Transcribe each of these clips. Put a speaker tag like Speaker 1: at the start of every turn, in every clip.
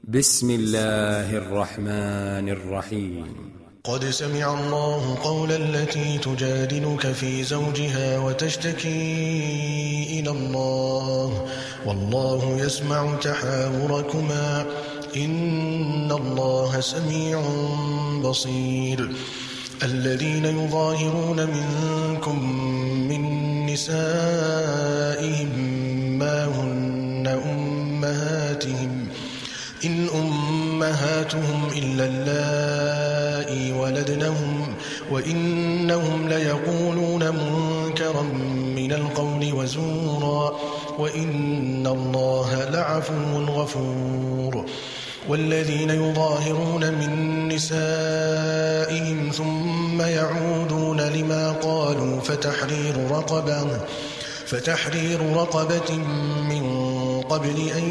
Speaker 1: بسم الله الرحمن الرحيم.
Speaker 2: قد سمع الله قول التي تجادلك في زوجها وتشتكي إلى الله والله يسمع تحاوركما إن الله سميع بصير. الذين يظاهرون منكم من نسائهم ما هن أمهاتهم إن أمهاتهم إلا اللائي ولدنهم وإنهم ليقولون منكرا من القول وزورا وإن الله لعفو غفور. والذين يظاهرون من نسائهم ثم يعودون لما قالوا فتحرير رقبة من قبل أن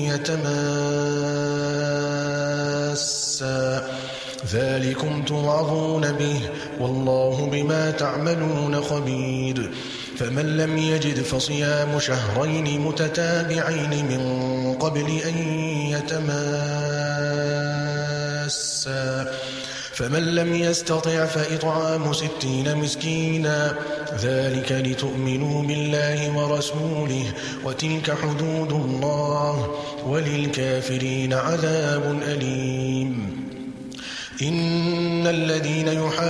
Speaker 2: يتماسا ذلكم توعظون به والله بما تعملون خبير. فمن لم يجد فصيام شهرين متتابعين من قبل أن يتماسا فمن لم يستطع فإطعام 60 مسكينا ذلك لتؤمنوا بالله ورسوله وتلك حدود الله وللكافرين عذاب أليم. إن الذين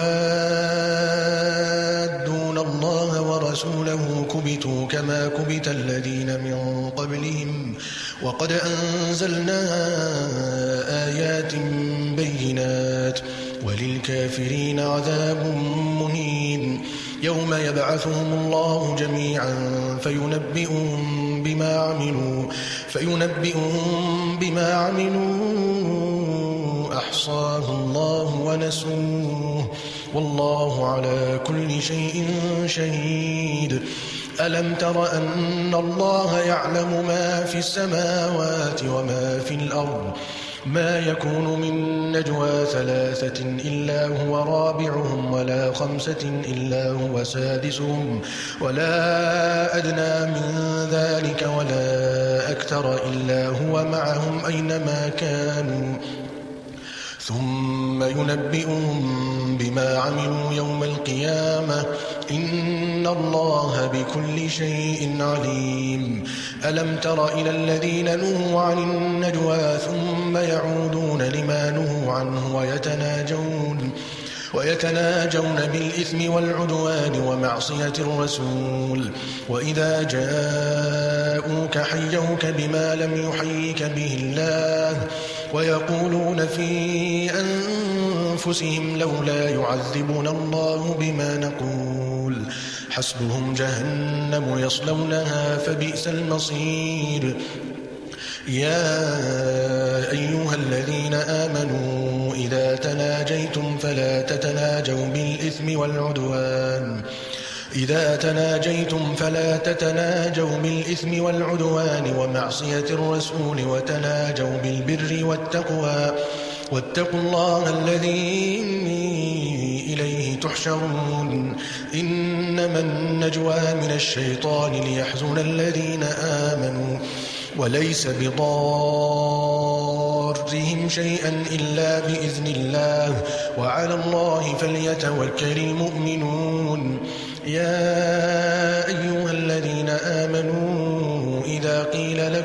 Speaker 2: يحادون الله ورسوله كبتوا كما كبت الذين من قبلهم وقد أنزلنا آيات بينات وللكافرين عذاب مهين. يوم يبعثهم الله جميعا فينبئهم بما عملوا أحصاه الله ونسوه والله على كل شيء شهيد. ألم تر أن الله يعلم ما في السماوات وما في الأرض ما يكون من نجوى 3 إلا هو رابعهم ولا 5 إلا هو سادسهم ولا أدنى من ذلك ولا أكثر إلا هو معهم أينما كانوا ثم ينبئهم بما عملوا يوم القيامة إن الله بكل شيء عليم. ألم تر إلى الذين نهوا عن النجوى ثم يعودون لما نهوا عنه ويتناجون بالإثم والعدوان ومعصية الرسول وإذا جاءوك حيوك بما لم يحيك به الله ويقولون في أنفسهم لولا يعذبنا الله بما نقول حسبهم جهنم يصلونها فبئس المصير. يا أيها الذين آمنوا إذا تناجيتم فلا تتناجوا بالإثم والعدوان ومعصية الرسول وتناجوا بالبر والتقوى واتقوا الله الذي إليه تحشرون. إنما النجوى من الشيطان ليحزن الذين آمنوا وليس بضارهم شيئا إلا بإذن الله وعلى الله فليتوكل المؤمنون. يا أيها الذين آمنوا إذا قيل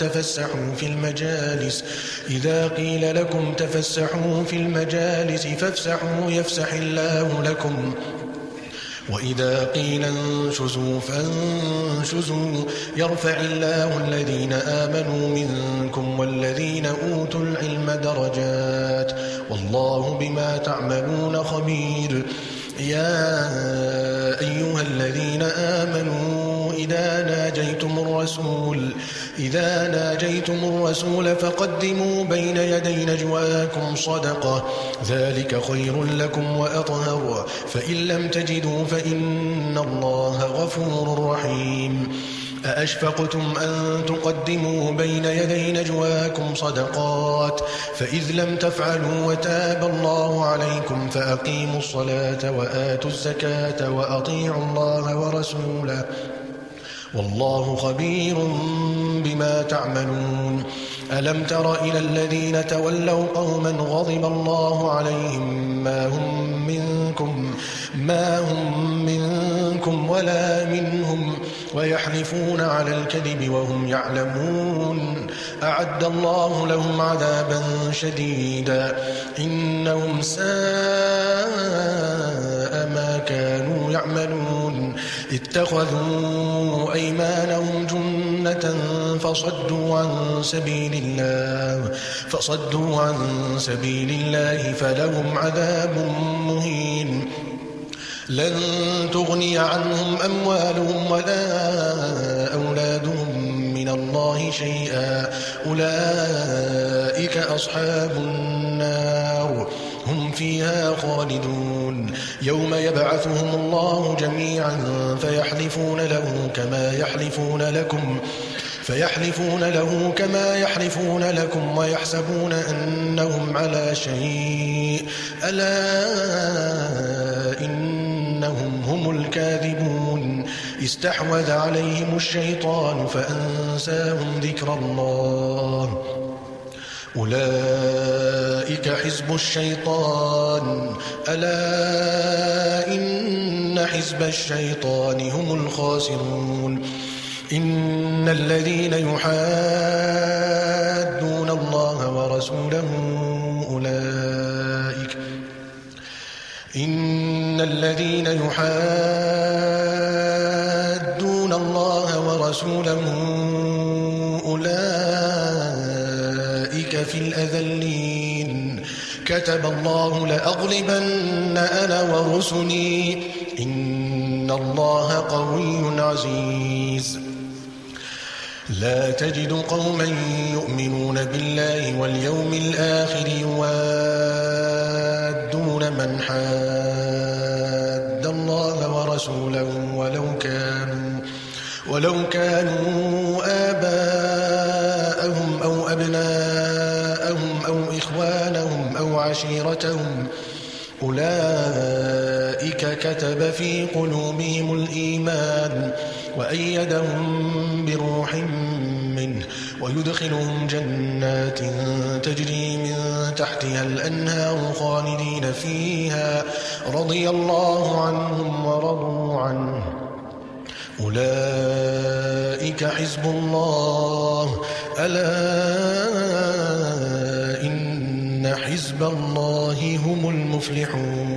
Speaker 2: لكم تفسحوا في المجالس فافسحوا يفسح الله لكم وإذا قيل انشزوا فانشزوا يرفع الله الذين آمنوا منكم والذين أوتوا العلم درجات والله بما تعملون خبير. يا أيها الذين آمنوا إذا ناجيتم الرسول فقدموا بين يدي نجواكم صدقة ذلك خير لكم وأطهر فإن لم تجدوا فإن الله غفور رحيم. أأشفقتم أن تقدموا بين يدي نجواكم صدقات فإذ لم تفعلوا وتاب الله عليكم فأقيموا الصلاة وآتوا الزكاة وأطيعوا الله ورسوله والله خبير بما تعملون. ألم تر إلى الذين تولوا قوما غضب الله عليهم ما هم منكم ولا منهم ويحلفون على الكذب وهم يعلمون أعد الله لهم عذابا شديدا إنهم ساء ما كانوا يعملون اتخذوا أيمانهم جنة فصدوا عن سبيل الله فلهم عذاب مهين لن تغني عنهم أموالهم ولا أولادهم من الله شيئا أولئك أصحاب النار هم فيها خالدون يوم يبعثهم الله جميعا فيحلفون له كما يحلفون لكم ويحسبون أنهم على شيء ألا إنهم هم الكاذبون استحوذ عليهم الشيطان فأنساهم ذكر الله أولئك حزب الشيطان ألا إن حزب الشيطان هم الخاسرون إن الذين يحادون الله ورسوله أولئك في الأذلين كتب الله لأغلبن أنا ورسلي إن الله قوي عزيز لا تجد قوما يؤمنون بالله واليوم الآخر يوادون من حاد الله ورسوله ولو كانوا آباءهم أو أبناءهم أو إخوانهم أو عشيرتهم أولئك كتب في قلوبهم الإيمان وأيدهم بروح منه ويدخلهم جنات تجري من تحتها الأنهار خالدين فيها رضي الله عنهم ورضوا عنه أولئك حزب الله ألا إن حزب الله هم المفلحون